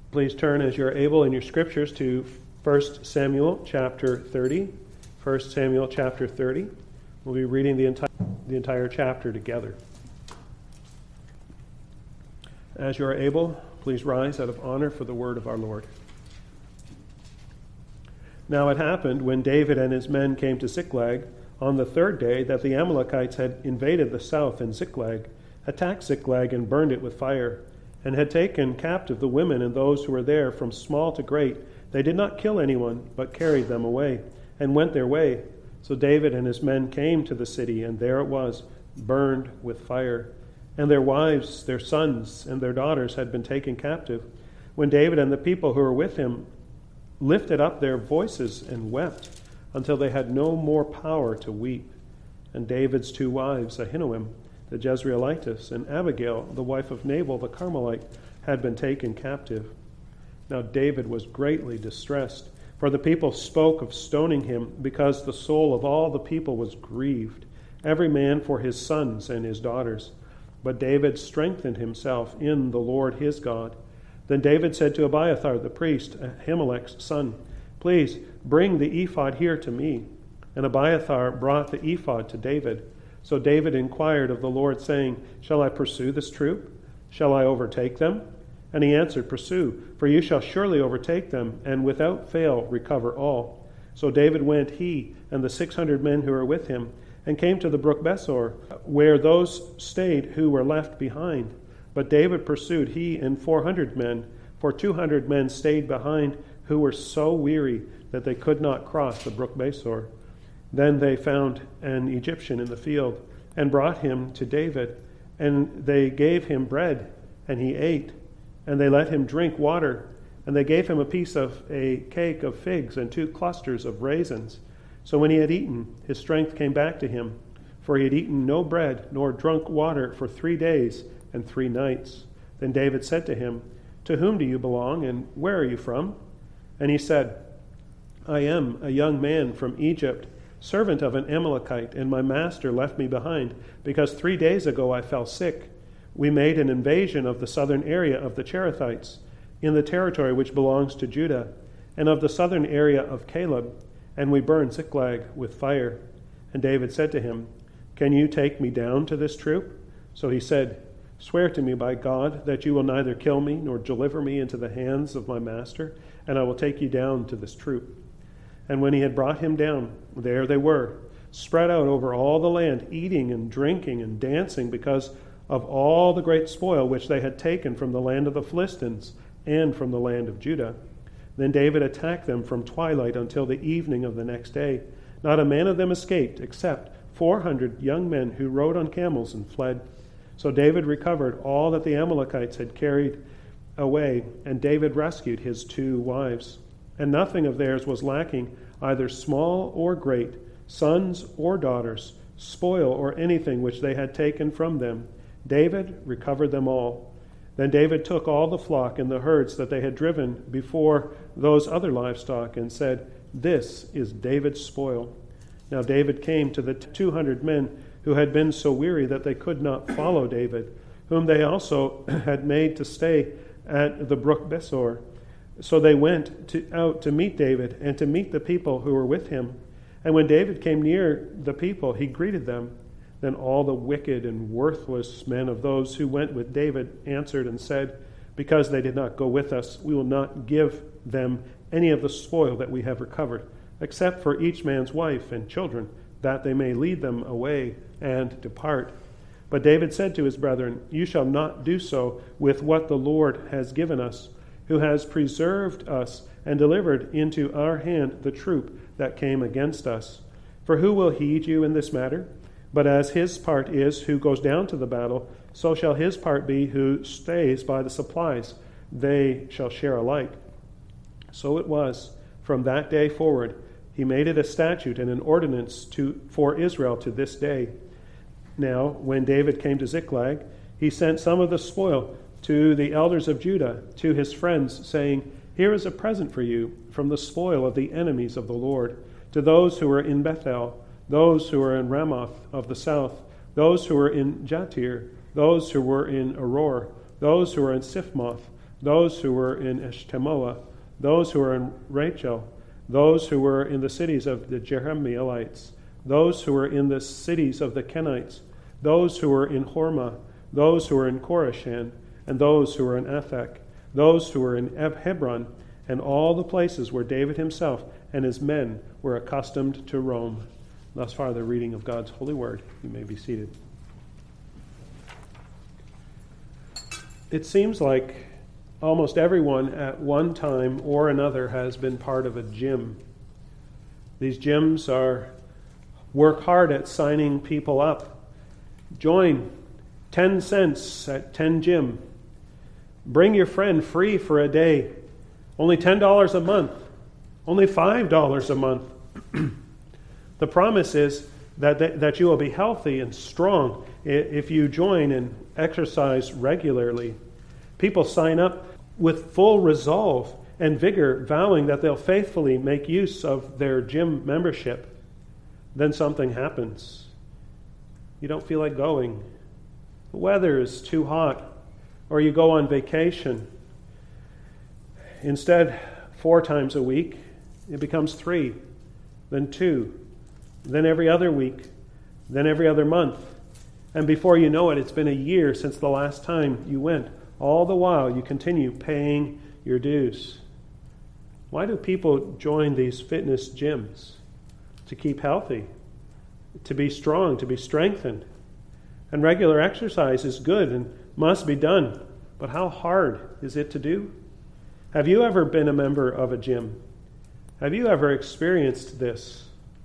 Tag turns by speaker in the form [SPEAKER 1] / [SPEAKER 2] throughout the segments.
[SPEAKER 1] Please turn as you're able in your scriptures to 1 Samuel chapter 30. 1 Samuel chapter 30. We'll be reading the entire chapter together. As you are able, please rise out of honor for the word of our Lord. Now it happened when David and his men came to Ziklag on the third day that the Amalekites had invaded the south in Ziklag, attacked Ziklag and burned it with fire, and had taken captive the women and those who were there from small to great. They did not kill anyone, but carried them away, and went their way. So David and his men came to the city, and there it was, burned with fire. And their wives, their sons, and their daughters had been taken captive. When David and the people who were with him lifted up their voices and wept, until they had no more power to weep. And David's two wives, Ahinoam, the Jezreelitess, and Abigail, the wife of Nabal the Carmelite, had been taken captive. Now David was greatly distressed, for the people spoke of stoning him, because the soul of all the people was grieved, every man for his sons and his daughters. But David strengthened himself in the Lord his God. Then David said to Abiathar the priest, Ahimelech's son, "Please bring the ephod here to me." And Abiathar brought the ephod to David. So David inquired of the Lord, saying, "Shall I pursue this troop? Shall I overtake them?" And he answered, "Pursue, for you shall surely overtake them, and without fail recover all." So David went, he and the 600 men who were with him, and came to the brook Besor, where those stayed who were left behind. But David pursued, he and 400 men, for 200 men stayed behind, who were so weary that they could not cross the brook Besor. Then they found an Egyptian in the field, and brought him to David. And they gave him bread, and he ate. And they let him drink water. And they gave him a piece of a cake of figs and 2 clusters of raisins. So when he had eaten, his strength came back to him, for he had eaten no bread nor drunk water for 3 days and 3 nights. Then David said to him, "To whom do you belong, and where are you from?" And he said, "I am a young man from Egypt, servant of an Amalekite, and my master left me behind, because 3 days ago I fell sick. We made an invasion of the southern area of the Cherethites, in the territory which belongs to Judah, and of the southern area of Caleb, and we burned Ziklag with fire." And David said to him, "Can you take me down to this troop?" So he said, "Swear to me by God that you will neither kill me nor deliver me into the hands of my master, and I will take you down to this troop." And when he had brought him down, there they were, spread out over all the land, eating and drinking and dancing, because of all the great spoil which they had taken from the land of the Philistines and from the land of Judah. Then David attacked them from twilight until the evening of the next day. Not a man of them escaped, except 400 young men who rode on camels and fled. So David recovered all that the Amalekites had carried away, and David rescued his 2 wives. And nothing of theirs was lacking, either small or great, sons or daughters, spoil or anything which they had taken from them. David recovered them all. Then David took all the flock and the herds that they had driven before those other livestock, and said, "This is David's spoil." Now David came to the 200 men who had been so weary that they could not follow David, whom they also had made to stay at the brook Besor. So they went out to meet David and to meet the people who were with him. And when David came near the people, he greeted them. Then all the wicked and worthless men of those who went with David answered and said, "Because they did not go with us, we will not give them any of the spoil that we have recovered, except for each man's wife and children, that they may lead them away and depart." But David said to his brethren, "You shall not do so with what the Lord has given us, who has preserved us and delivered into our hand the troop that came against us. For who will heed you in this matter? But as his part is who goes down to the battle, so shall his part be who stays by the supplies. They shall share alike." So it was, from that day forward, he made it a statute and an ordinance for Israel to this day. Now, when David came to Ziklag, he sent some of the spoil to the elders of Judah, to his friends, saying, "Here is a present for you from the spoil of the enemies of the Lord, to those who were in Bethel, those who were in Ramoth of the south, those who were in Jatir, those who were in Aroer, those who were in Siphmoth, those who were in Eshtemoa, those who were in Rachel, those who were in the cities of the Jerahmeelites, those who were in the cities of the Kenites, those who were in Hormah, those who were in Korashan, and those who were in Aphek, those who were in Hebron, and all the places where David himself and his men were accustomed to roam. Thus far, the reading of God's holy word. You may be seated. It seems like almost everyone at one time or another has been part of a gym. These gyms work hard at signing people up. Join 10 cents at 10 Gym. Bring your friend free for a day. Only $10 a month. Only $5 a month. The promise is that you will be healthy and strong if you join and exercise regularly. People sign up with full resolve and vigor, vowing that they'll faithfully make use of their gym membership. Then something happens. You don't feel like going. The weather is too hot, or you go on vacation. Instead, 4 times a week, it becomes 3, then 2, then every other week, then every other month. And before you know it, it's been a year since the last time you went. All the while, you continue paying your dues. Why do people join these fitness gyms? To keep healthy, to be strong, to be strengthened. And regular exercise is good and must be done. But how hard is it to do? Have you ever been a member of a gym? Have you ever experienced this?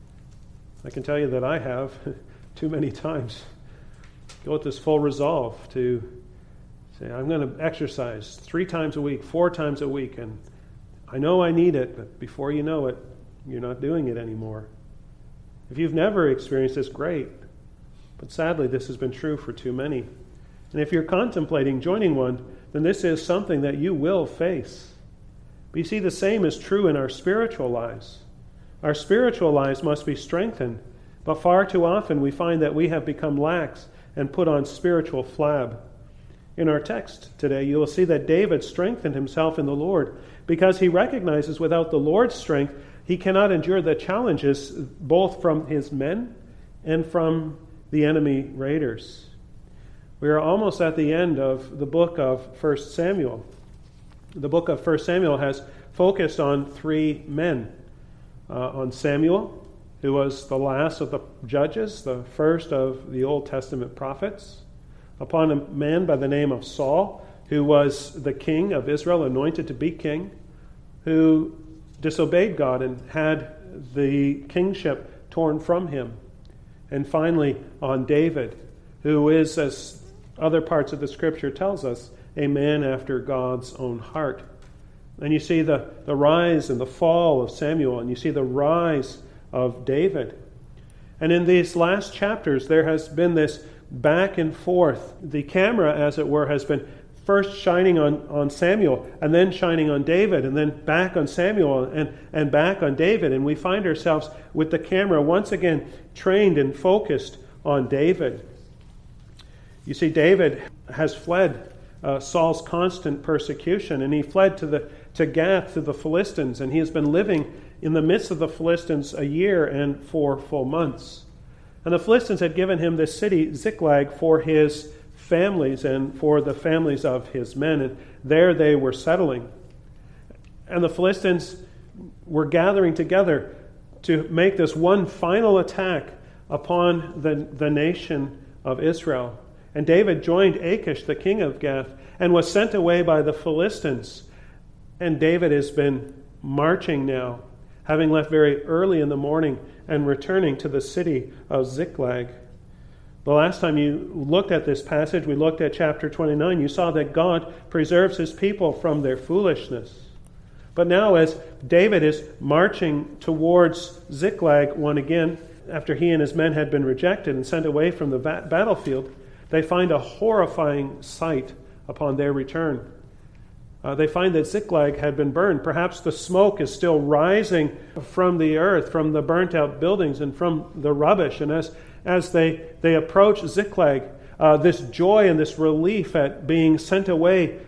[SPEAKER 1] I can tell you that I have too many times. Go with this full resolve to say, I'm going to exercise 3 times a week, 4 times a week, and I know I need it, but before you know it, you're not doing it anymore. If you've never experienced this, great. But sadly, this has been true for too many. And if you're contemplating joining one, then this is something that you will face. But you see, the same is true in our spiritual lives. Our spiritual lives must be strengthened, but far too often we find that we have become lax and put on spiritual flab. In our text today, you will see that David strengthened himself in the Lord because he recognizes without the Lord's strength, he cannot endure the challenges both from his men and from the enemy raiders. We are almost at the end of the book of 1 Samuel. The book of 1 Samuel has focused on 3 men. On Samuel, who was the last of the judges, the first of the Old Testament prophets. Upon a man by the name of Saul, who was the king of Israel, anointed to be king, who disobeyed God and had the kingship torn from him. And finally, on David, who is, as other parts of the Scripture tells us, a man after God's own heart. And you see the rise and the fall of Samuel, and you see the rise of David. And in these last chapters, there has been this back and forth. The camera, as it were, has been first shining on Samuel, and then shining on David, and then back on Samuel, and back on David. And we find ourselves with the camera once again trained and focused on David. You see, David has fled Saul's constant persecution, and he fled to Gath, to the Philistines, and he has been living in the midst of the Philistines a year and 4 full months. And the Philistines had given him this city, Ziklag, for his families and for the families of his men, and there they were settling. And the Philistines were gathering together to make this one final attack upon the nation of Israel. And David joined Achish, the king of Gath, and was sent away by the Philistines. And David has been marching now, having left very early in the morning and returning to the city of Ziklag. The last time you looked at this passage, we looked at chapter 29, you saw that God preserves his people from their foolishness. But now as David is marching towards Ziklag once again, after he and his men had been rejected and sent away from the battlefield, they find a horrifying sight upon their return. They find that Ziklag had been burned. Perhaps the smoke is still rising from the earth, from the burnt-out buildings and from the rubbish. And as they approach Ziklag, this joy and this relief at being sent away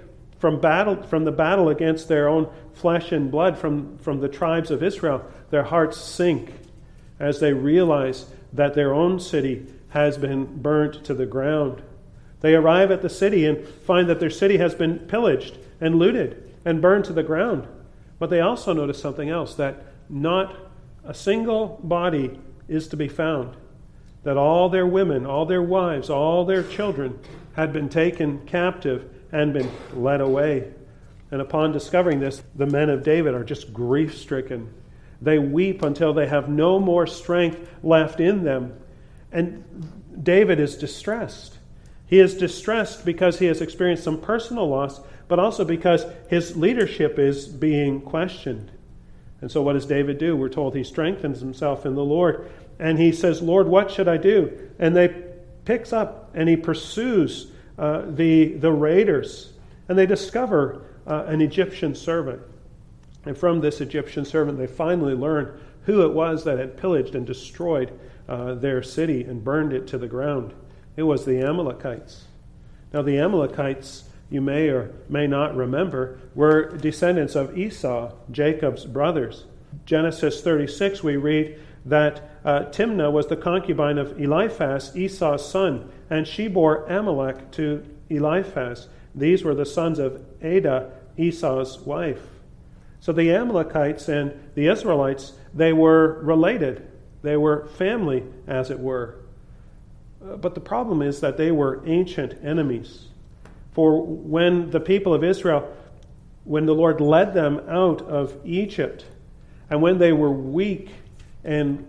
[SPEAKER 1] from the battle against their own flesh and blood, from the tribes of Israel, their hearts sink as they realize that their own city has been burnt to the ground. They arrive at the city and find that their city has been pillaged and looted and burned to the ground. But they also notice something else, that not a single body is to be found, that all their women, all their wives, all their children had been taken captive and been led away. And upon discovering this, the men of David are just grief-stricken. They weep until they have no more strength left in them. And David is distressed. He is distressed because he has experienced some personal loss, but also because his leadership is being questioned. And so what does David do? We're told he strengthens himself in the Lord. And he says, Lord, what should I do? And they picks up and he pursues the raiders. And they discover an Egyptian servant. And from this Egyptian servant, they finally learn who it was that had pillaged and destroyed their city and burned it to the ground. It was the Amalekites. Now the Amalekites, you may or may not remember, were descendants of Esau, Jacob's brothers. Genesis 36, we read that Timnah was the concubine of Eliphaz, Esau's son, and she bore Amalek to Eliphaz. These were the sons of Adah, Esau's wife. So the Amalekites and the Israelites, they were related. They were family, as it were. But the problem is that they were ancient enemies. For when the people of Israel, when the Lord led them out of Egypt, and when they were weak and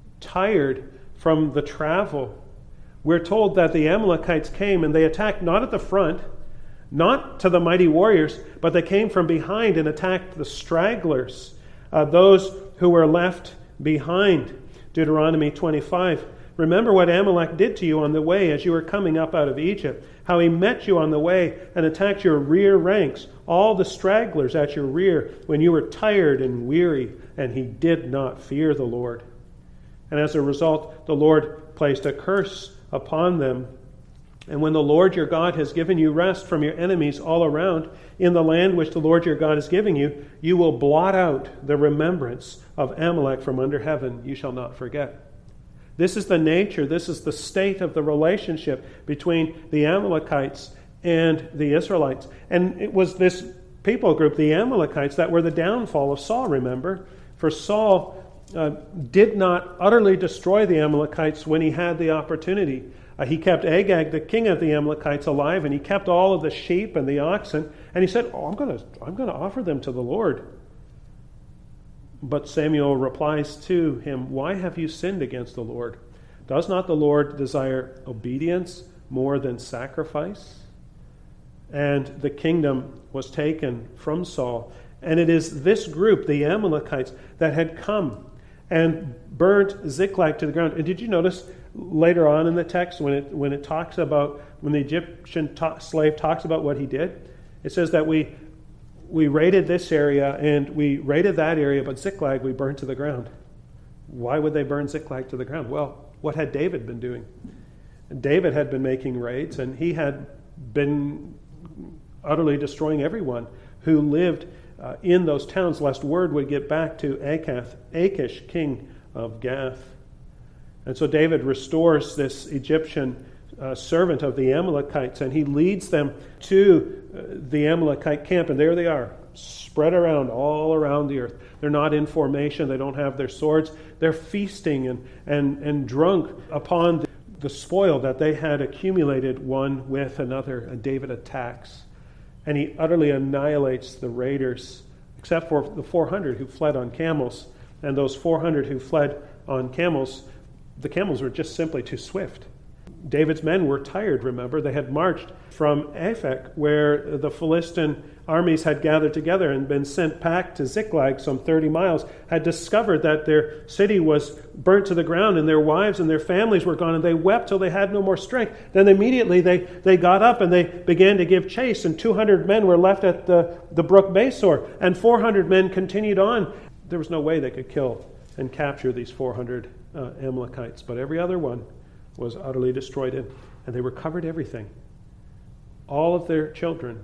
[SPEAKER 1] tired from the travel, we're told that the Amalekites came and they attacked not at the front, not to the mighty warriors, but they came from behind and attacked the stragglers, those who were left behind. Deuteronomy 25. Remember what Amalek did to you on the way as you were coming up out of Egypt, how he met you on the way and attacked your rear ranks, all the stragglers at your rear, when you were tired and weary, and he did not fear the Lord. And as a result, the Lord placed a curse upon them. And when the Lord your God has given you rest from your enemies all around, in the land which the Lord your God is giving you, you will blot out the remembrance of Amalek from under heaven. You shall not forget. This is the nature, this is the state of the relationship between the Amalekites and the Israelites. And it was this people group, the Amalekites, that were the downfall of Saul, remember? For Saul did not utterly destroy the Amalekites when he had the opportunity. He kept Agag, the king of the Amalekites, alive, and he kept all of the sheep and the oxen. And he said, I'm going to offer them to the Lord. But Samuel replies to him, why have you sinned against the Lord? Does not the Lord desire obedience more than sacrifice? And the kingdom was taken from Saul. And it is this group, the Amalekites, that had come and burnt Ziklag to the ground. And did you notice later on in the text when it talks about, when the Egyptian slave talks about what he did, it says that we raided this area and we raided that area, but Ziklag we burned to the ground. Why would they burn Ziklag to the ground? Well, what had David been doing? David had been making raids, and he had been utterly destroying everyone who lived in those towns, lest word would get back to Achish, king of Gath. And so David restores this Egyptian servant of the Amalekites, and he leads them to the Amalekite camp, and there they are, spread around all around the earth. They're not in formation, they don't have their swords. They're feasting and drunk upon the spoil that they had accumulated one with another, and David attacks. And he utterly annihilates the raiders, except for the 400 who fled on camels. And those 400 who fled on camels, the camels were just simply too swift. David's men were tired, remember. They had marched from Aphek, where the Philistine armies had gathered together and been sent back to Ziklag, some 30 miles, had discovered that their city was burnt to the ground and their wives and their families were gone, and they wept till they had no more strength. Then immediately they got up and they began to give chase, and 200 men were left at the brook Besor, and 400 men continued on. There was no way they could kill and capture these 400 Amalekites, but every other one was utterly destroyed, and they recovered everything. All of their children,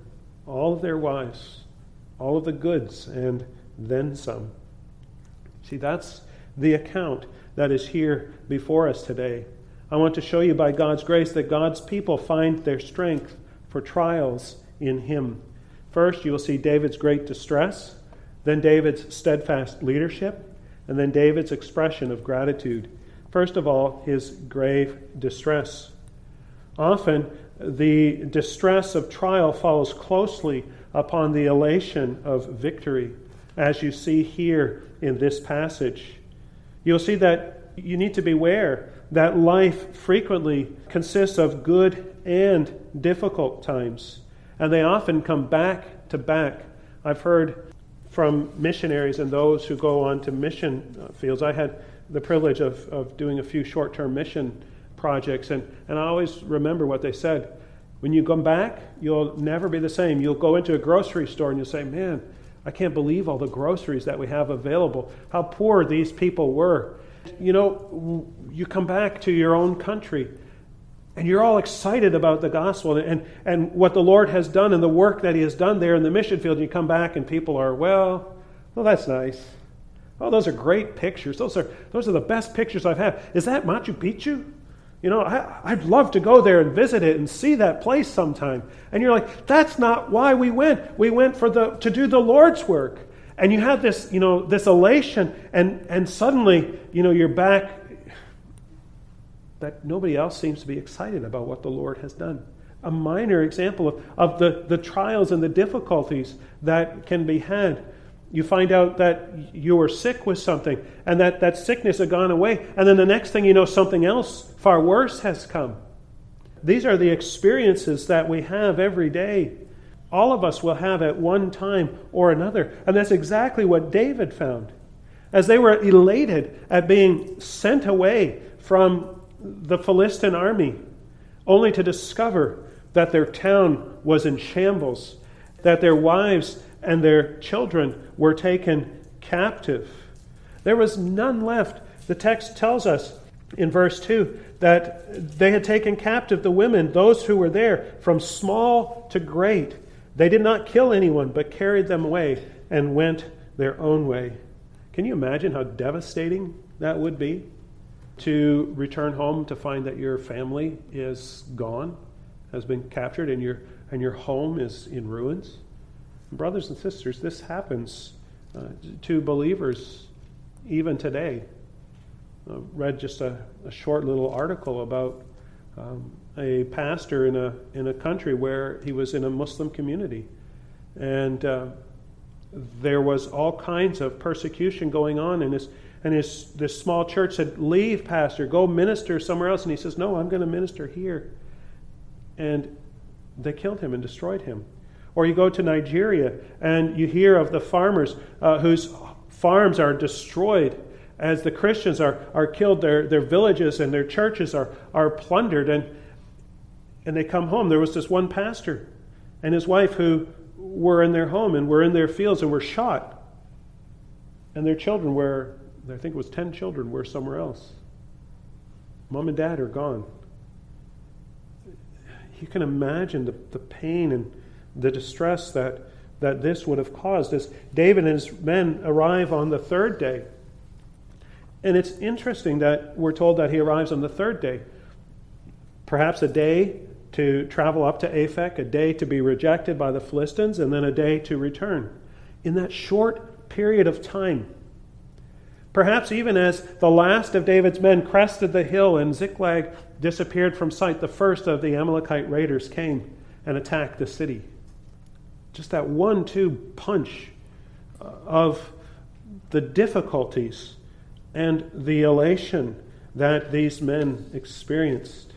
[SPEAKER 1] all of their wives, all of the goods, and then some. See, that's the account that is here before us today. I want to show you by God's grace that God's people find their strength for trials in Him. First, you will see David's great distress, then David's steadfast leadership, and then David's expression of gratitude. First of all, his grave distress. Often, the distress of trial follows closely upon the elation of victory, as you see here in this passage. You'll see that you need to beware that life frequently consists of good and difficult times, and they often come back to back. I've heard from missionaries and those who go on to mission fields. I had the privilege of doing a few short-term mission projects, and I always remember what they said. When you come back, you'll never be the same. You'll go into a grocery store and you'll say, man, I can't believe all the groceries that we have available, how poor these people were. You know, you come back to your own country and you're all excited about the gospel and what the Lord has done and the work that He has done there in the mission field. And you come back and people are, well, that's nice. Oh, those are great pictures. Those are the best pictures I've had. Is that Machu Picchu? You know, I'd love to go there and visit it and see that place sometime. And you're like, that's not why we went. We went to do the Lord's work. And you have this, this elation, and suddenly, you're back. That nobody else seems to be excited about what the Lord has done. A minor example of the trials and the difficulties that can be had. You find out that you were sick with something, and that sickness had gone away, and then the next thing you know, something else far worse has come. These are the experiences that we have every day. All of us will have at one time or another, and that's exactly what David found. As they were elated at being sent away from the Philistine army, only to discover that their town was in shambles, that their wives and their children were taken captive. There was none left. The text tells us in verse 2 that they had taken captive the women, those who were there, from small to great. They did not kill anyone, but carried them away and went their own way. Can you imagine how devastating that would be? To return home to find that your family is gone, has been captured, and your home is in ruins. Brothers and sisters, this happens to believers even today. I read just a short little article about a pastor in a country where he was in a Muslim community, and there was all kinds of persecution going on, and this small church said, "Leave, pastor, go minister somewhere else." And he says, "No, I'm going to minister here." And they killed him and destroyed him. Or you go to Nigeria and you hear of the farmers whose farms are destroyed as the Christians are killed. Their villages and their churches are plundered, and they come home. There was this one pastor and his wife who were in their home and were in their fields and were shot. And their children were, I think it was 10 children, were somewhere else. Mom and dad are gone. You can imagine the pain and the distress that this would have caused as David and his men arrive on the third day. And it's interesting that we're told that he arrives on the third day. Perhaps a day to travel up to Aphek, a day to be rejected by the Philistines, and then a day to return. In that short period of time, perhaps even as the last of David's men crested the hill and Ziklag disappeared from sight, the first of the Amalekite raiders came and attacked the city. Just that 1-2 punch of the difficulties and the elation that these men experienced.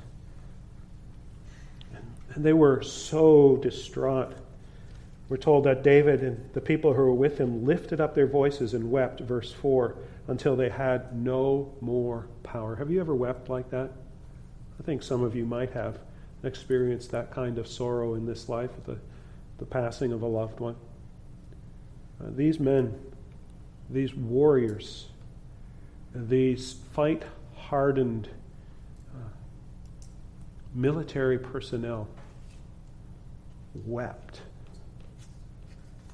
[SPEAKER 1] And they were so distraught. We're told that David and the people who were with him lifted up their voices and wept, verse 4, until they had no more power. Have you ever wept like that? I think some of you might have experienced that kind of sorrow in this life, the passing of a loved one. These men, these warriors, these fight-hardened military personnel wept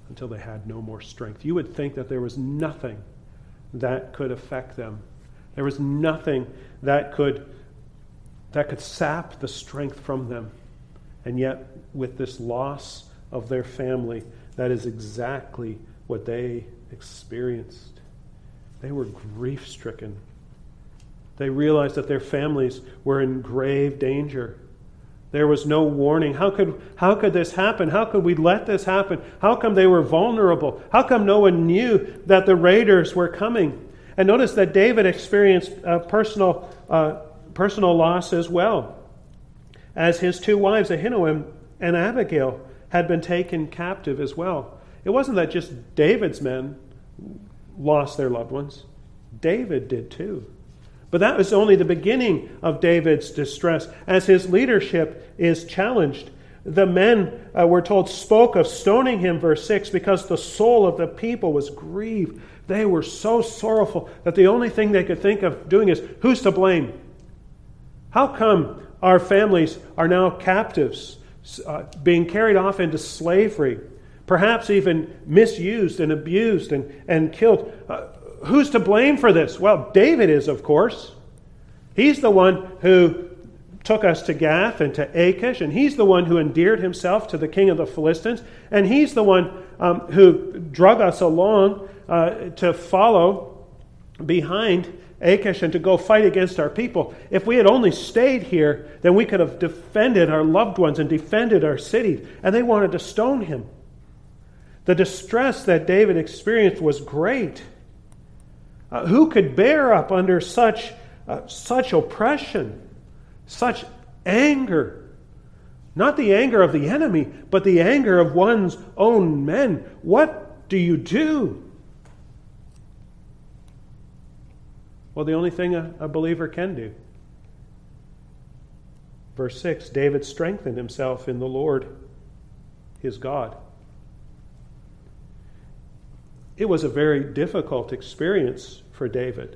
[SPEAKER 1] until they had no more strength. You would think that there was nothing that could affect them. There was nothing that could sap the strength from them. And yet, with this loss of their family, that is exactly what they experienced. They were grief-stricken. They realized that their families were in grave danger. There was no warning. How could this happen? How could we let this happen? How come they were vulnerable? How come no one knew that the raiders were coming? And notice that David experienced personal loss as well, as his two wives, Ahinoam and Abigail, had been taken captive as well. It wasn't that just David's men lost their loved ones. David did too. But that was only the beginning of David's distress. As his leadership is challenged, the men, we're told, spoke of stoning him, verse 6, because the soul of the people was grieved. They were so sorrowful that the only thing they could think of doing is, who's to blame? How come our families are now captives, being carried off into slavery, perhaps even misused and abused and killed? Who's to blame for this? Well, David is, of course. He's the one who took us to Gath and to Achish, and he's the one who endeared himself to the king of the Philistines, and he's the one who drug us along to follow behind Achish and to go fight against our people. If we had only stayed here, then we could have defended our loved ones and defended our city, and they wanted to stone him. The distress that David experienced was great. Who could bear up under such oppression, such anger? Not the anger of the enemy, but the anger of one's own men. What do you do? Well, the only thing a believer can do. Verse 6, David strengthened himself in the Lord, his God. It was a very difficult experience for David.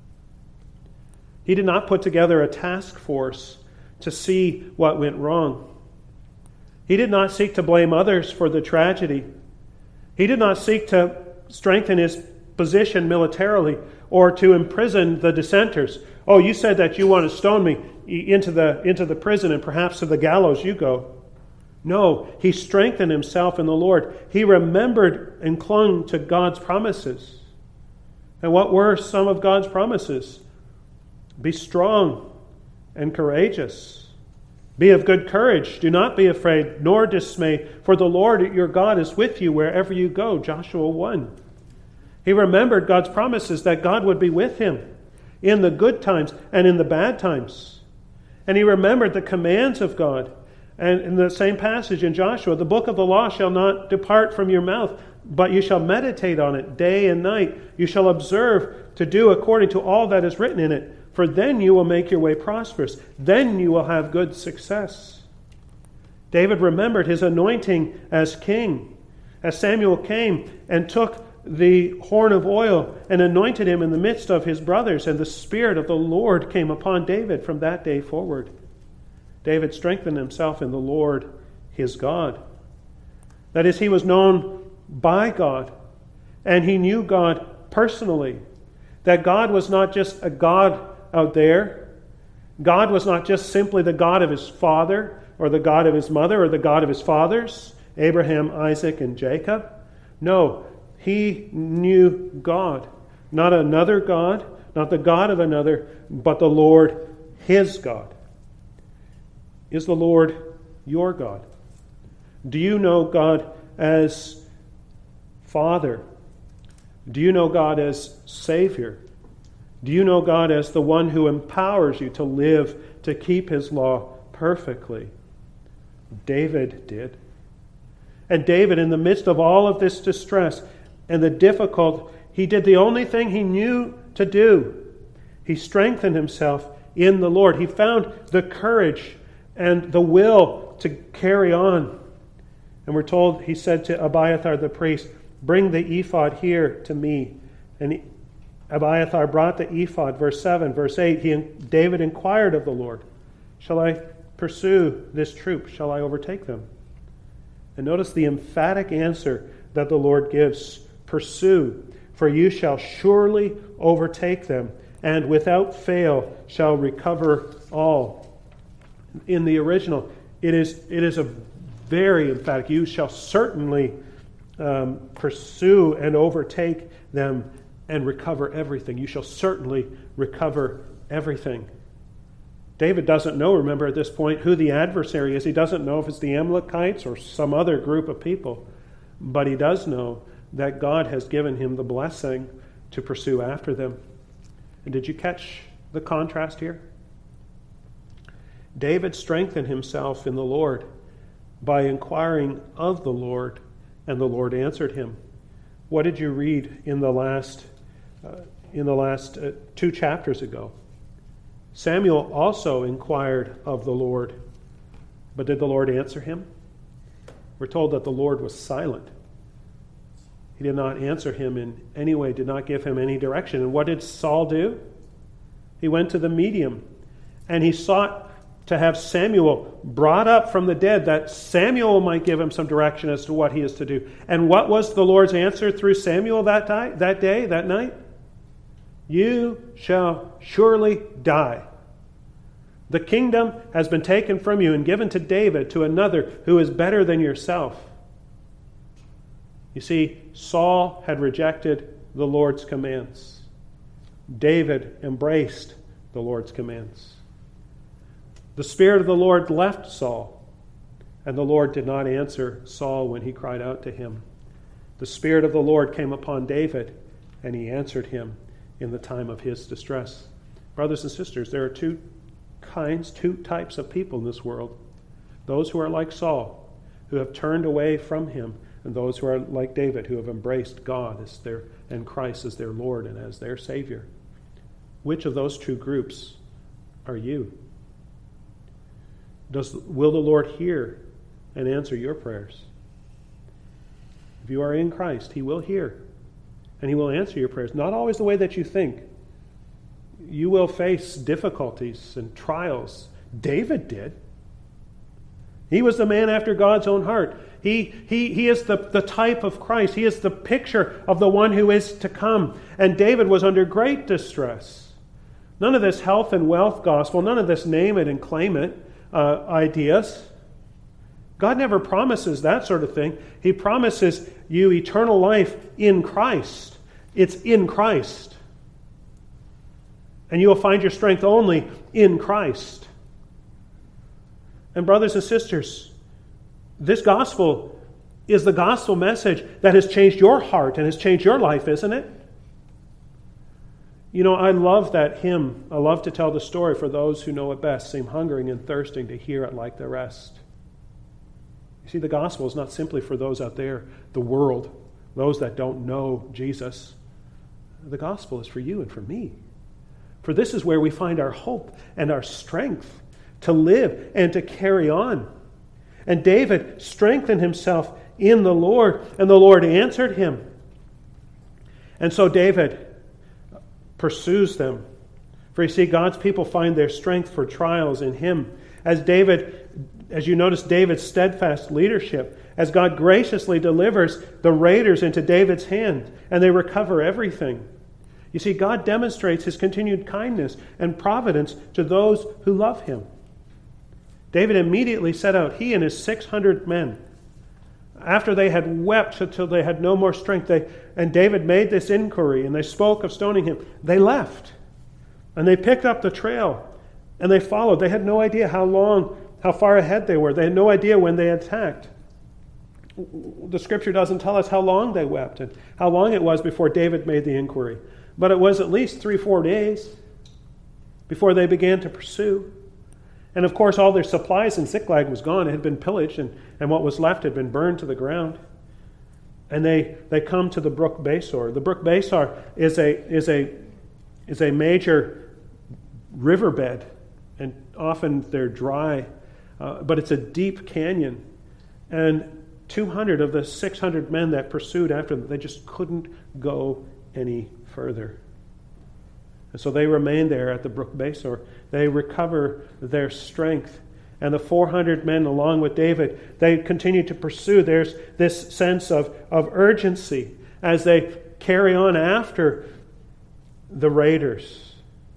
[SPEAKER 1] He did not put together a task force to see what went wrong. He did not seek to blame others for the tragedy. He did not seek to strengthen his position militarily or to imprison the dissenters. Oh, you said that you want to stone me, into the prison, and perhaps to the gallows you go. No, he strengthened himself in the Lord. He remembered and clung to God's promises. And what were some of God's promises? Be strong and courageous. Be of good courage. Do not be afraid, nor dismay, for the Lord your God is with you wherever you go. Joshua 1. He remembered God's promises that God would be with him in the good times and in the bad times. And he remembered the commands of God. And in the same passage in Joshua, the book of the law shall not depart from your mouth, but you shall meditate on it day and night. You shall observe to do according to all that is written in it, for then you will make your way prosperous. Then you will have good success. David remembered his anointing as king. As Samuel came and took the horn of oil and anointed him in the midst of his brothers, and the Spirit of the Lord came upon David from that day forward. David strengthened himself in the Lord, his God. That is, he was known by God, and he knew God personally. That God was not just a God out there. God was not just simply the God of his father, or the God of his mother, or the God of his fathers, Abraham, Isaac, and Jacob. No, he knew God. Not another God, not the God of another, but the Lord, his God. Is the Lord your God? Do you know God as Father? Do you know God as Savior? Do you know God as the one who empowers you to live, to keep his law perfectly? David did. And David, in the midst of all of this distress and the difficult, he did the only thing he knew to do. He strengthened himself in the Lord. He found the courage and the will to carry on. And we're told, he said to Abiathar the priest, bring the ephod here to me. And Abiathar brought the ephod, verse 7. Verse 8, David inquired of the Lord, shall I pursue this troop? Shall I overtake them? And notice the emphatic answer that the Lord gives. Pursue, for you shall surely overtake them, and without fail shall recover all. In the original, it is a very emphatic, you shall certainly pursue and overtake them and recover everything. You shall certainly recover everything. David doesn't know, remember at this point, who the adversary is. He doesn't know if it's the Amalekites or some other group of people. But he does know that God has given him the blessing to pursue after them. And did you catch the contrast here? David strengthened himself in the Lord by inquiring of the Lord, and the Lord answered him. What did you read in the last 2 chapters ago? Samuel also inquired of the Lord, but did the Lord answer him? We're told that the Lord was silent. He did not answer him in any way, did not give him any direction. And what did Saul do? He went to the medium, and he sought to have Samuel brought up from the dead, that Samuel might give him some direction as to what he is to do. And what was the Lord's answer through Samuel that night? You shall surely die. The kingdom has been taken from you and given to David, to another who is better than yourself. You see, Saul had rejected the Lord's commands. David embraced the Lord's commands. The Spirit of the Lord left Saul, and the Lord did not answer Saul when he cried out to him. The Spirit of the Lord came upon David, and he answered him in the time of his distress. Brothers and sisters, there are two types of people in this world. Those who are like Saul, who have turned away from him, and those who are like David, who have embraced God as and Christ as their Lord and as their Savior. Which of those two groups are you? Will the Lord hear and answer your prayers? If you are in Christ, He will hear and He will answer your prayers. Not always the way that you think. You will face difficulties and trials. David did. He was the man after God's own heart. He is the type of Christ. He is the picture of the one who is to come. And David was under great distress. None of this health and wealth gospel, none of this name it and claim it ideas. God never promises that sort of thing. He promises you eternal life in Christ. It's in Christ. And you will find your strength only in Christ. And brothers and sisters, this gospel is the gospel message that has changed your heart and has changed your life, isn't it? You know, I love that hymn. I love to tell the story, for those who know it best seem hungering and thirsting to hear it like the rest. You see, the gospel is not simply for those out there, the world, those that don't know Jesus. The gospel is for you and for me. For this is where we find our hope and our strength to live and to carry on. And David strengthened himself in the Lord, and the Lord answered him. And so David pursues them. For you see, God's people find their strength for trials in Him. As you notice David's steadfast leadership, as God graciously delivers the raiders into David's hand, and they recover everything. You see, God demonstrates His continued kindness and providence to those who love Him. David immediately set out, he and his 600 men. After they had wept until they had no more strength, and David made this inquiry, and they spoke of stoning him, they left. And they picked up the trail, and they followed. They had no idea how far ahead they were. They had no idea when they attacked. The Scripture doesn't tell us how long they wept and how long it was before David made the inquiry. But it was at least 3-4 days before they began to pursue. And of course, all their supplies in Ziklag was gone. It had been pillaged, and what was left had been burned to the ground. And they come to the brook Besor. The brook Besor is a major riverbed, and often they're dry, but it's a deep canyon. And 200 of the 600 men that pursued after them, they just couldn't go any further. And so they remain there at the brook Besor. They recover their strength. and the 400 men along with David, they continue to pursue. There's this sense of urgency as they carry on after the raiders.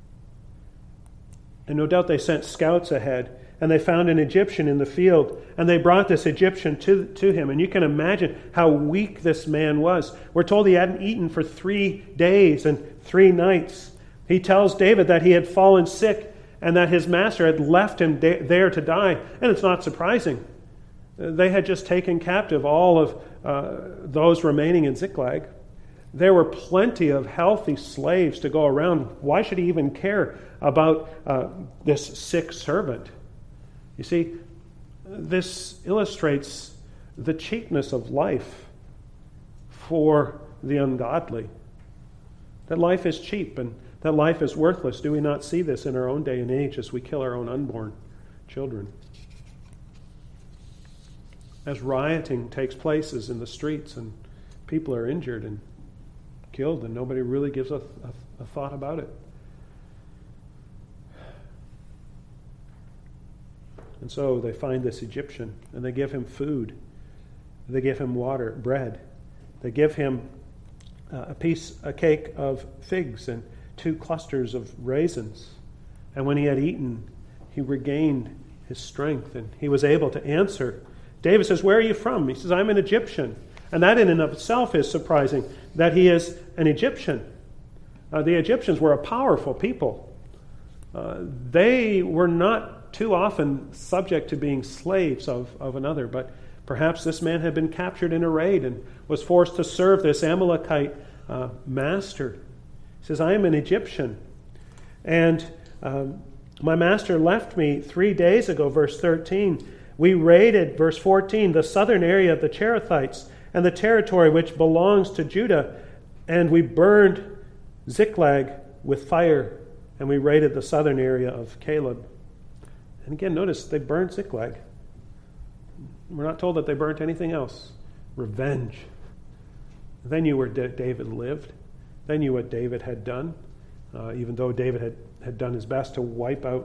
[SPEAKER 1] And no doubt they sent scouts ahead, and they found an Egyptian in the field, and they brought this Egyptian to him. And you can imagine how weak this man was. We're told he hadn't eaten for 3 days and 3 nights. He tells David that he had fallen sick and that his master had left him there to die. And it's not surprising. They had just taken captive all of those remaining in Ziklag. There were plenty of healthy slaves to go around. Why should he even care about this sick servant? You see, this illustrates the cheapness of life for the ungodly. That life is cheap and that life is worthless. Do we not see this in our own day and age as we kill our own unborn children? As rioting takes places in the streets and people are injured and killed and nobody really gives a thought about it. And so they find this Egyptian, and they give him food. They give him water, bread. They give him a cake of figs and 2 clusters of raisins. And when he had eaten, he regained his strength, and he was able to answer. David says, "Where are you from?" He says, "I'm an Egyptian." And that in and of itself is surprising, that he is an Egyptian. The Egyptians were a powerful people. They were not too often subject to being slaves of another, but perhaps this man had been captured in a raid and was forced to serve this Amalekite master. He says, "I am an Egyptian, and my master left me 3 days ago," verse 13. "We raided," verse 14, "the southern area of the Cherethites and the territory which belongs to Judah, and we burned Ziklag with fire, and we raided the southern area of Caleb." And again, notice they burned Ziklag. We're not told that they burnt anything else. Revenge. They knew where David lived. They knew what David had done, even though David had done his best to wipe out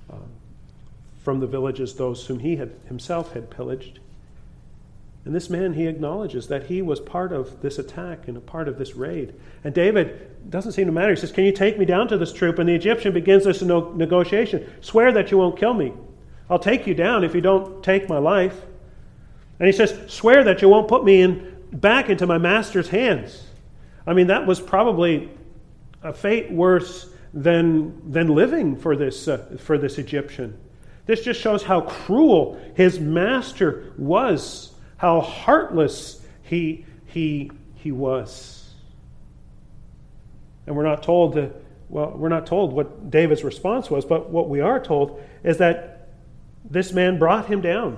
[SPEAKER 1] from the villages those whom he himself had pillaged. And this man, he acknowledges that he was part of this attack and a part of this raid. And David doesn't seem to matter. He says, "Can you take me down to this troop?" And the Egyptian begins this negotiation. "Swear that you won't kill me. I'll take you down if you don't take my life." And he says, "Swear that you won't put me back into my master's hands." I mean, that was probably a fate worse than living for this Egyptian. This just shows how cruel his master was. How heartless he was. And we're not told what David's response was, but what we are told is that this man brought him down.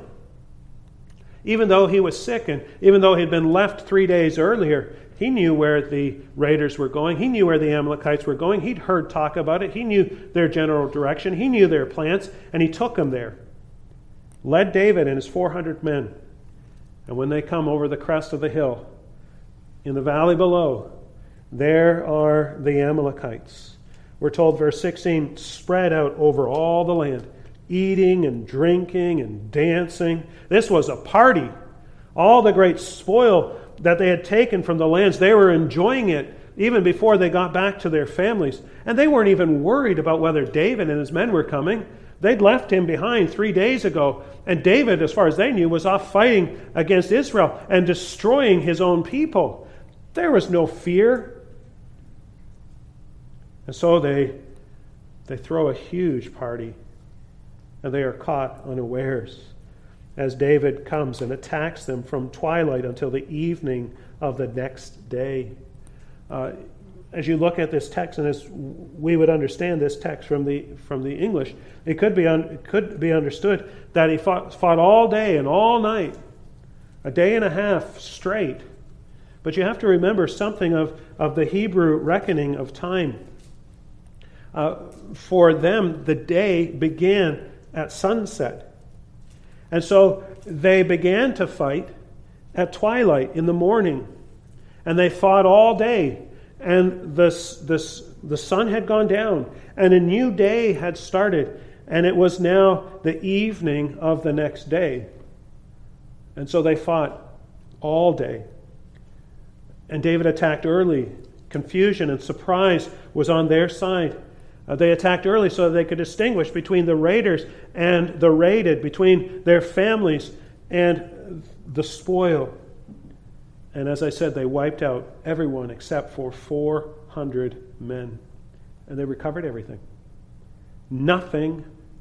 [SPEAKER 1] Even though he was sick and even though he'd been left 3 days earlier, he knew where the raiders were going. He knew where the Amalekites were going. He'd heard talk about it. He knew their general direction. He knew their plans, and he took them there. Led David and his 400 men. And when they come over the crest of the hill, in the valley below, there are the Amalekites. We're told, verse 16, spread out over all the land, eating and drinking and dancing. This was a party. All the great spoil that they had taken from the lands, they were enjoying it even before they got back to their families. And they weren't even worried about whether David and his men were coming. They'd left him behind 3 days ago. And David, as far as they knew, was off fighting against Israel and destroying his own people. There was no fear. And so they throw a huge party. And they are caught unawares as David comes and attacks them from twilight until the evening of the next day. As you look at this text, and as we would understand this text from the English, it could be understood that he fought all day and all night, a day and a half straight. But you have to remember something of the Hebrew reckoning of time. For them, the day began at sunset. And so they began to fight at twilight in the morning. And they fought all day. And the sun had gone down, and a new day had started. And it was now the evening of the next day. And so they fought all day. And David attacked early. Confusion and surprise was on their side. They attacked early so that they could distinguish between the raiders and the raided, between their families and the spoil. And as I said, they wiped out everyone except for 400 men. And they recovered everything. Nothing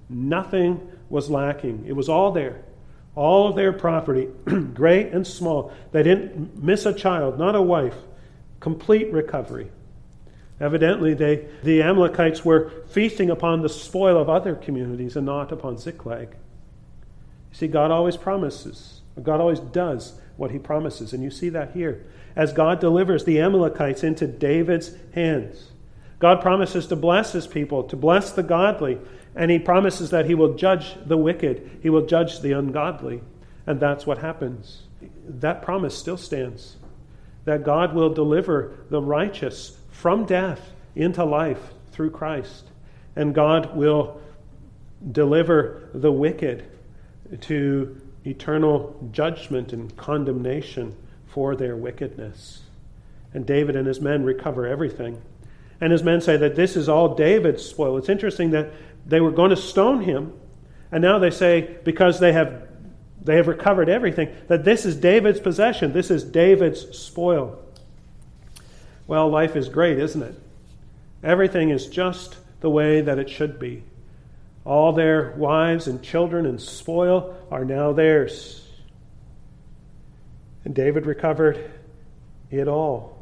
[SPEAKER 1] was lacking. It was all there. All of their property, great and small. They didn't miss a child, not a wife. Complete recovery. Evidently, the Amalekites were feasting upon the spoil of other communities and not upon Ziklag. You see, God always promises. God always does what he promises. And you see that here. As God delivers the Amalekites into David's hands. God promises to bless his people, to bless the godly. And he promises that he will judge the wicked. He will judge the ungodly. And that's what happens. That promise still stands. That God will deliver the righteous from death into life through Christ. And God will deliver the wicked to eternal judgment and condemnation for their wickedness. And David and his men recover everything. And his men say that this is all David's spoil. It's interesting that they were going to stone him, and now they say, because they have recovered everything, that this is David's possession. This is David's spoil. Well, life is great, isn't it? Everything is just the way that it should be. All their wives and children and spoil are now theirs. And David recovered it all.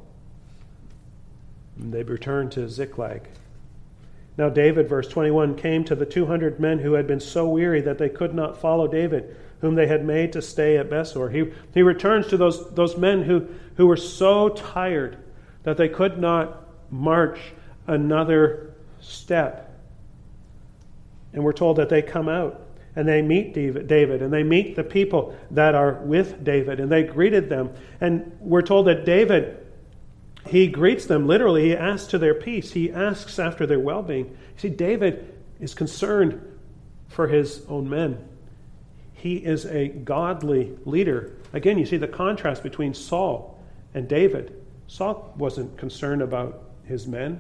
[SPEAKER 1] And they returned to Ziklag. Now David, verse 21, came to the 200 men who had been so weary that they could not follow David, whom they had made to stay at Besor. He returns to those men who were so tired that they could not march another step. And we're told that they come out and they meet David and they meet the people that are with David and they greeted them. And we're told that David, he greets them literally. He asks to their peace. He asks after their well-being. You see, David is concerned for his own men. He is a godly leader. Again, you see the contrast between Saul and David. Saul wasn't concerned about his men.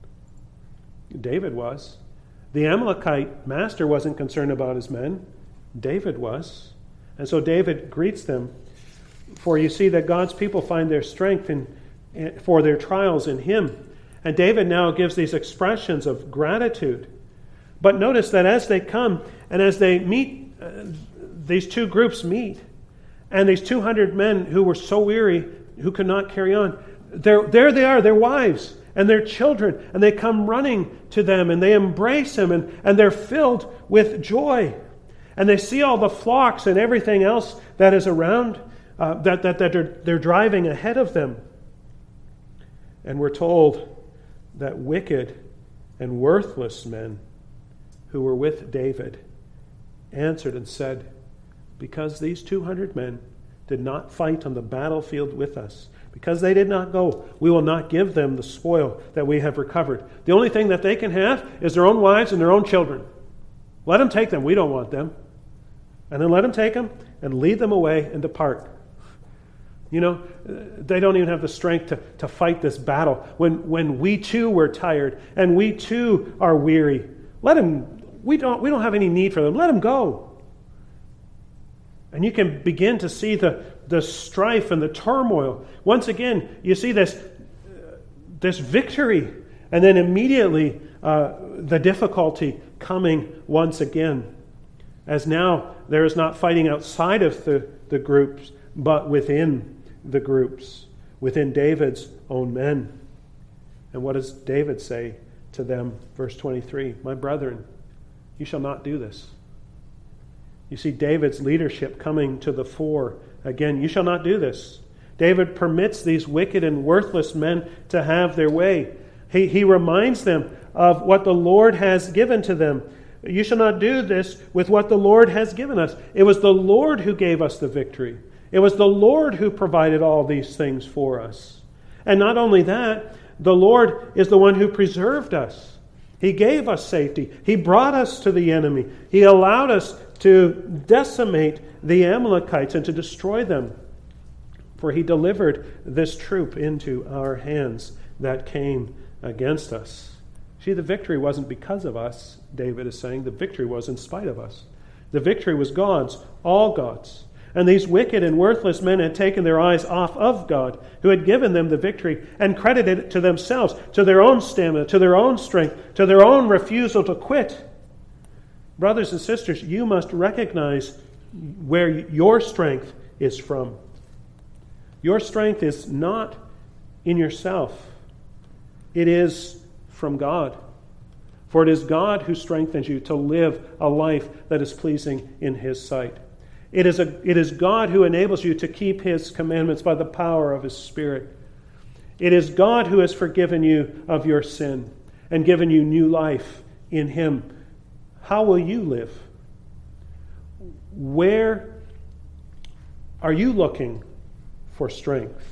[SPEAKER 1] David was. The Amalekite master wasn't concerned about his men. David was. And so David greets them. For you see that God's people find their strength for their trials in him. And David now gives these expressions of gratitude. But notice that as they come and as they meet, these two groups meet, and these 200 men who were so weary, who could not carry on, there they are, their wives and their children, and they come running to them and they embrace him and they're filled with joy. And they see all the flocks and everything else that is around, that they're driving ahead of them. And we're told that wicked and worthless men who were with David answered and said, because these 200 men did not fight on the battlefield with us, because they did not go, we will not give them the spoil that we have recovered. The only thing that they can have is their own wives and their own children. Let them take them. We don't want them. And then let them take them and lead them away and depart. You know, they don't even have the strength to fight this battle. When we too were tired and we too are weary, let them. We don't have any need for them. Let them go. And you can begin to see the strife and the turmoil. Once again, you see this victory, and then immediately the difficulty coming once again. As now there is not fighting outside of the groups, but within the groups, within David's own men. And what does David say to them? Verse 23, my brethren, you shall not do this. You see David's leadership coming to the fore again. You shall not do this. David permits these wicked and worthless men to have their way. He reminds them of what the Lord has given to them. You shall not do this with what the Lord has given us. It was the Lord who gave us the victory. It was the Lord who provided all these things for us. And not only that, the Lord is the one who preserved us. He gave us safety. He brought us to the enemy. He allowed us to decimate the Amalekites and to destroy them. For he delivered this troop into our hands that came against us. See, the victory wasn't because of us, David is saying. The victory was in spite of us. The victory was God's, all God's. And these wicked and worthless men had taken their eyes off of God, who had given them the victory, and credited it to themselves, to their own stamina, to their own strength, to their own refusal to quit. Brothers and sisters, you must recognize where your strength is from. Your strength is not in yourself. It is from God. For it is God who strengthens you to live a life that is pleasing in His sight. It is God who enables you to keep His commandments by the power of His Spirit. It is God who has forgiven you of your sin and given you new life in Him. How will you live? Where are you looking for strength?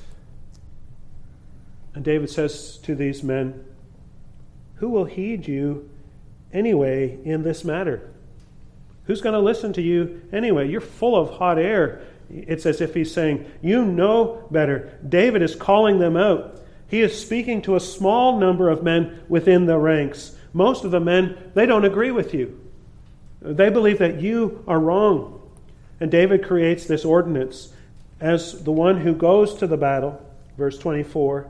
[SPEAKER 1] And David says to these men, who will heed you anyway in this matter? Who's going to listen to you anyway? You're full of hot air. It's as if he's saying, you know better. David is calling them out. He is speaking to a small number of men within the ranks. Most of the men, they don't agree with you. They believe that you are wrong. And David creates this ordinance as the one who goes to the battle, verse 24,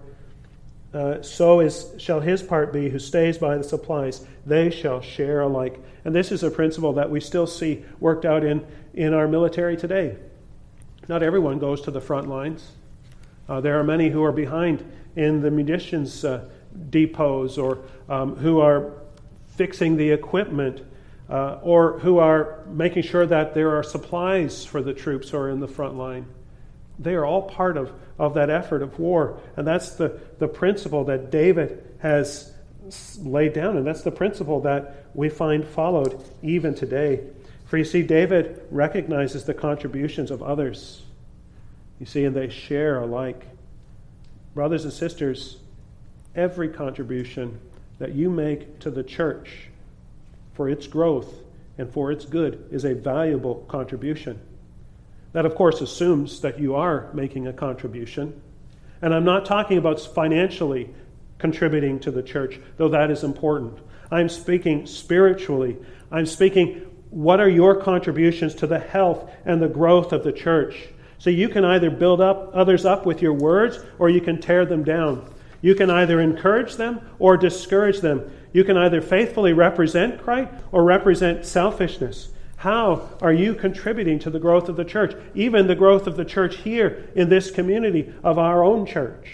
[SPEAKER 1] shall his part be who stays by the supplies. They shall share alike. And this is a principle that we still see worked out in our military today. Not everyone goes to the front lines. There are many who are behind in the munitions depots, or who are fixing the equipment, or who are making sure that there are supplies for the troops who are in the front line. They are all part of that effort of war. And that's the principle that David has laid down. And that's the principle that we find followed even today. For you see, David recognizes the contributions of others. You see, and they share alike. Brothers and sisters, every contribution that you make to the church for its growth and for its good is a valuable contribution. That, of course, assumes that you are making a contribution. And I'm not talking about financially contributing to the church, though that is important. I'm speaking spiritually. I'm speaking, what are your contributions to the health and the growth of the church? So you can either build up others up with your words, or you can tear them down. You can either encourage them or discourage them. You can either faithfully represent Christ or represent selfishness. How are you contributing to the growth of the church? Even the growth of the church here in this community of our own church.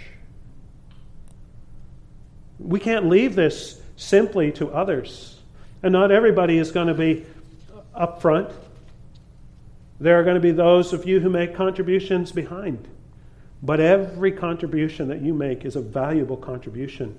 [SPEAKER 1] We can't leave this simply to others. And not everybody is going to be up front. There are going to be those of you who make contributions behind. But every contribution that you make is a valuable contribution.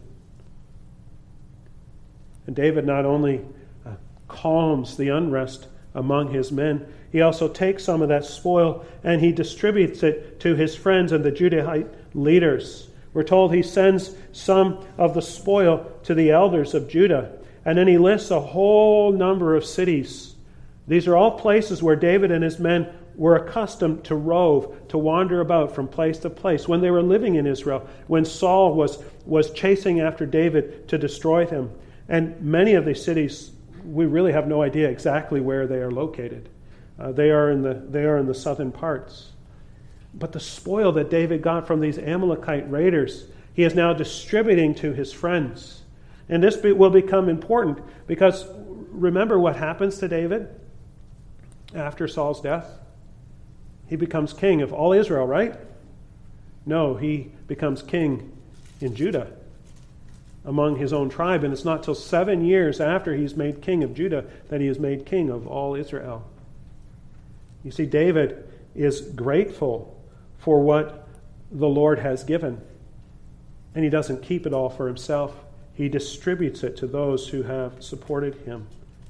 [SPEAKER 1] And David not only calms the unrest among his men, he also takes some of that spoil and he distributes it to his friends and the Judahite leaders. We're told he sends some of the spoil to the elders of Judah. And then he lists a whole number of cities. These are all places where David and his men were accustomed to rove, to wander about from place to place. When they were living in Israel, when Saul was chasing after David to destroy him. And many of these cities, we really have no idea exactly where they are located. They are in the southern parts. But the spoil that David got from these Amalekite raiders, he is now distributing to his friends. And this will become important because remember what happens to David after Saul's death? He becomes king of all Israel, right? No, he becomes king in Judah among his own tribe. And it's not till 7 years after he's made king of Judah that he is made king of all Israel. You see, David is grateful for what the Lord has given. And he doesn't keep it all for himself. He distributes it to those who have supported him.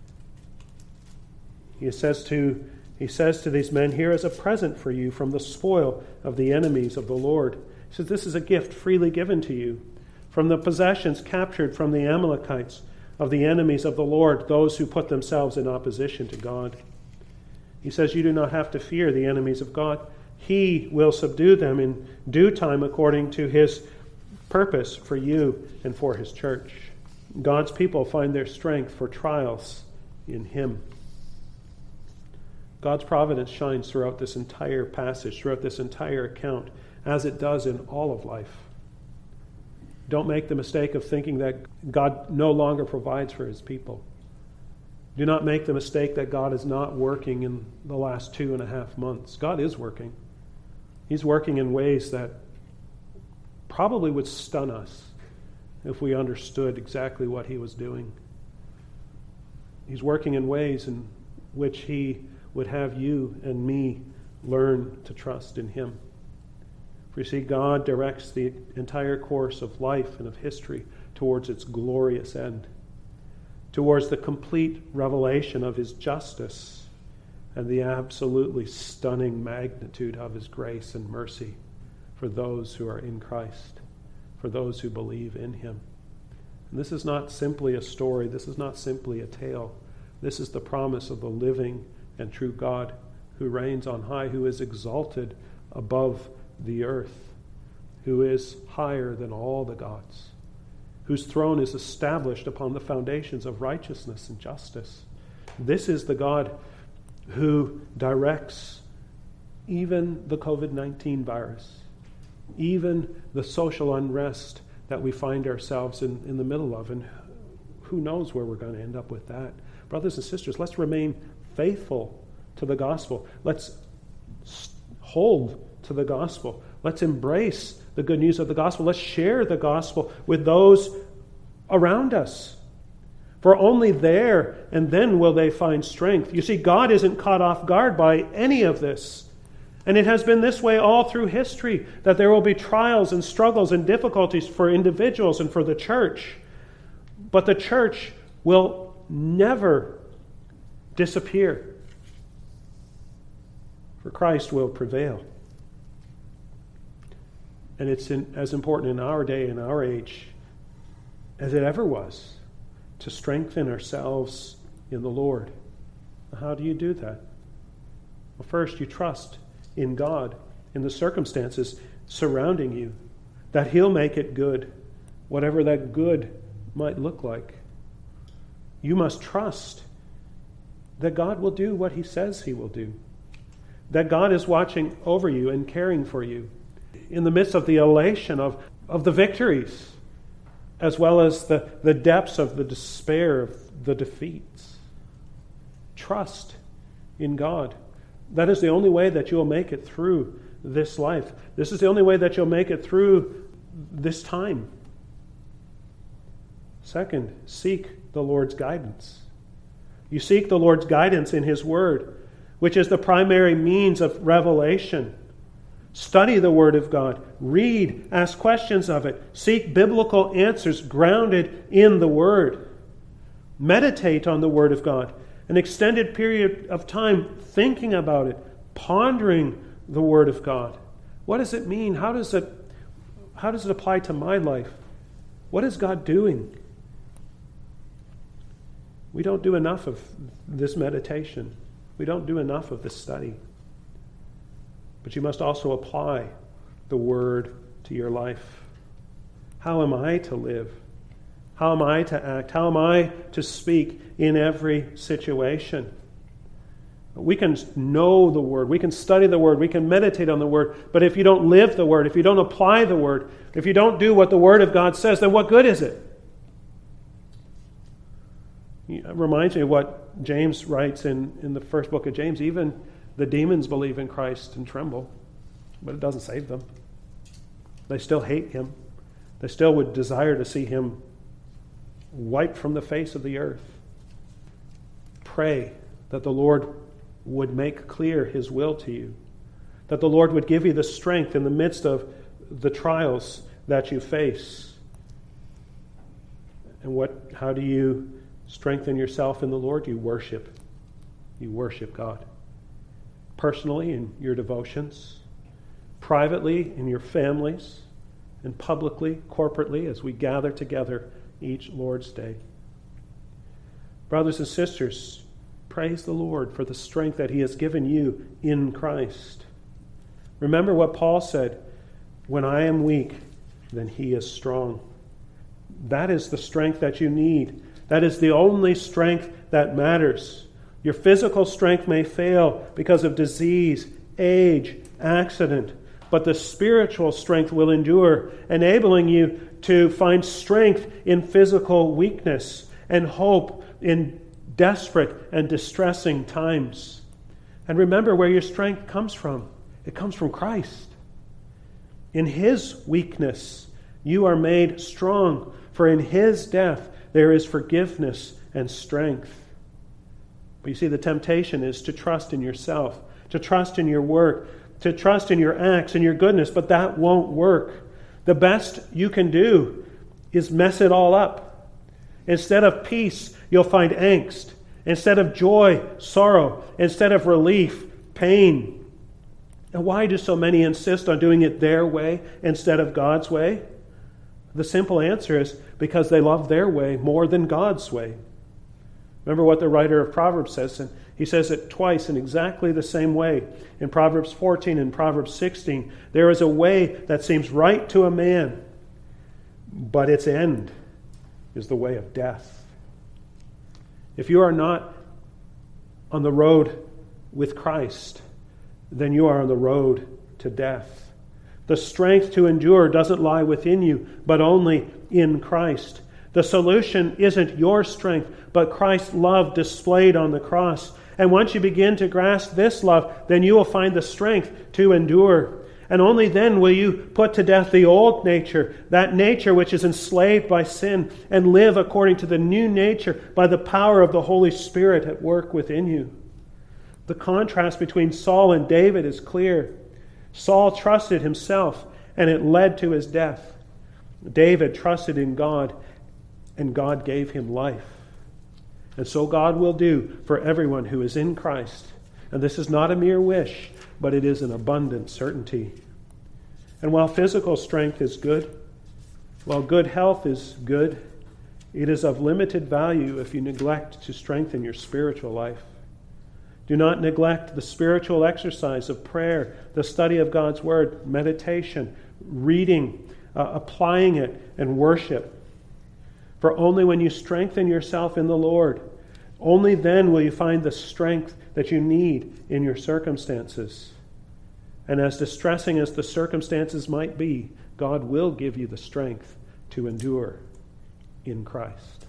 [SPEAKER 1] He says to these men, here is a present for you from the spoil of the enemies of the Lord. He says, this is a gift freely given to you from the possessions captured from the Amalekites. of the enemies of the Lord, those who put themselves in opposition to God. He says you do not have to fear the enemies of God. He will subdue them in due time according to his purpose for you and for his church. God's people find their strength for trials in him. God's providence shines throughout this entire passage, throughout this entire account, as it does in all of life. Don't make the mistake of thinking that God no longer provides for his people. Do not make the mistake that God is not working in the last 2.5 months. God is working. He's working in ways that probably would stun us if we understood exactly what he was doing. He's working in ways in which he would have you and me learn to trust in him. For you see, God directs the entire course of life and of history towards its glorious end, towards the complete revelation of his justice and the absolutely stunning magnitude of his grace and mercy for those who are in Christ, for those who believe in him. And this is not simply a story. This is not simply a tale. This is the promise of the living and true God who reigns on high, who is exalted above the earth, who is higher than all the gods, whose throne is established upon the foundations of righteousness and justice. This is the God who directs even the COVID-19 virus, even the social unrest that we find ourselves in the middle of. And who knows where we're going to end up with that. Brothers and sisters, let's remain faithful to the gospel. Let's hold to the gospel. Let's embrace the good news of the gospel. Let's share the gospel with those around us. For only there and then will they find strength. You see, God isn't caught off guard by any of this. And it has been this way all through history, that there will be trials and struggles and difficulties for individuals and for the church. But the church will never disappear. For Christ will prevail. And it's as important in our day and our age as it ever was to strengthen ourselves in the Lord. How do you do that? Well, first, you trust in God, in the circumstances surrounding you, that he'll make it good, whatever that good might look like. You must trust that God will do what he says he will do, that God is watching over you and caring for you in the midst of the elation of the victories, as well as the depths of the despair of the defeats. Trust in God. That is the only way that you'll make it through this life. This is the only way that you'll make it through this time. Second, seek the Lord's guidance. You seek the Lord's guidance in his word, which is the primary means of revelation. Study the Word of God. Read, ask questions of it. Seek biblical answers grounded in the Word. Meditate on the Word of God. An extended period of time thinking about it, pondering the Word of God. What does it mean? How does it apply to my life? What is God doing? We don't do enough of this meditation. We don't do enough of this study. But you must also apply the Word to your life. How am I to live? How am I to act? How am I to speak in every situation? We can know the Word. We can study the Word. We can meditate on the Word. But if you don't live the Word, if you don't apply the Word, if you don't do what the Word of God says, then what good is it? It reminds me of what James writes in the first book of James. Even the demons believe in Christ and tremble, but it doesn't save them. They still hate him. They still would desire to see him wiped from the face of the earth. Pray that the Lord would make clear his will to you, that the Lord would give you the strength in the midst of the trials that you face. And how do you strengthen yourself in the Lord? You worship. You worship God. Personally in your devotions, privately in your families, and publicly, corporately, as we gather together each Lord's Day. Brothers and sisters, praise the Lord for the strength that He has given you in Christ. Remember what Paul said, when I am weak, then He is strong. That is the strength that you need. That is the only strength that matters. Your physical strength may fail because of disease, age, accident, but the spiritual strength will endure, enabling you to find strength in physical weakness and hope in desperate and distressing times. And remember where your strength comes from. It comes from Christ. In His weakness, you are made strong, for in His death there is forgiveness and strength. But you see, the temptation is to trust in yourself, to trust in your work, to trust in your acts and your goodness, but that won't work. The best you can do is mess it all up. Instead of peace, you'll find angst. Instead of joy, sorrow. Instead of relief, pain. And why do so many insist on doing it their way instead of God's way? The simple answer is because they love their way more than God's way. Remember what the writer of Proverbs says, and he says it twice in exactly the same way. In Proverbs 14 and Proverbs 16, there is a way that seems right to a man, but its end is the way of death. If you are not on the road with Christ, then you are on the road to death. The strength to endure doesn't lie within you, but only in Christ. The solution isn't your strength, but Christ's love displayed on the cross. And once you begin to grasp this love, then you will find the strength to endure. And only then will you put to death the old nature, that nature which is enslaved by sin, and live according to the new nature by the power of the Holy Spirit at work within you. The contrast between Saul and David is clear. Saul trusted himself, and it led to his death. David trusted in God, and God gave him life. And so God will do for everyone who is in Christ. And this is not a mere wish, but it is an abundant certainty. And while physical strength is good, while good health is good, it is of limited value if you neglect to strengthen your spiritual life. Do not neglect the spiritual exercise of prayer, the study of God's Word, meditation, reading, applying it, and worship. For only when you strengthen yourself in the Lord, only then will you find the strength that you need in your circumstances. And as distressing as the circumstances might be, God will give you the strength to endure in Christ.